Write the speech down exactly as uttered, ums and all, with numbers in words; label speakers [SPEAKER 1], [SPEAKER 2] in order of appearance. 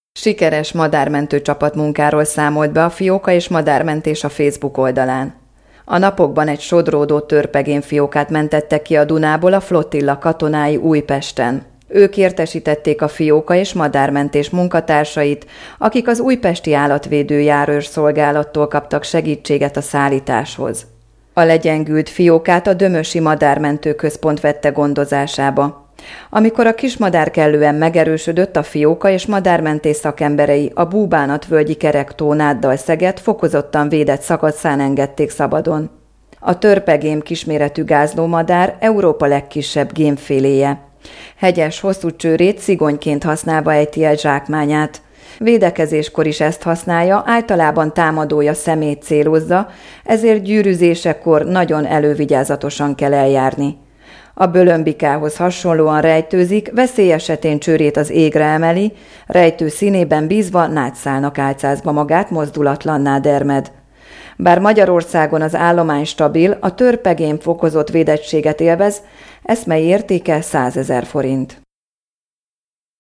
[SPEAKER 1] Sikeres madármentő csapatmunkáról számolt be a Fióka és Madármentés a Facebook oldalán. A napokban egy sodródó törpegénfiókát mentettek ki a Dunából a flottilla katonái Újpesten. Ők értesítették a Fióka és Madármentés munkatársait, akik az újpesti állatvédő járőrszolgálattól kaptak segítséget a szállításhoz. A legyengült fiókát a Dömösi Madármentő Központ vette gondozásába. Amikor a kismadár kellően megerősödött, a Fióka és Madármentés szakemberei a Búbánatvölgyi Kerektó náddal Szeget fokozottan védett szakaszán engedték szabadon. A törpegém kisméretű gázlómadár Európa legkisebb gémféléje. Hegyes, hosszú csőrét szigonyként használva ejti el zsákmányát. Védekezéskor is ezt használja, általában támadója szemét célozza, ezért gyűrűzésekor nagyon elővigyázatosan kell eljárni. A bölönbikához hasonlóan rejtőzik, veszély esetén csőrét az égre emeli, rejtő színében bízva nátszálnak álcázva magát, mozdulatlanná dermed. Bár Magyarországon az állomány stabil, a törpegém fokozott védettséget élvez, eszmei értéke százezer forint.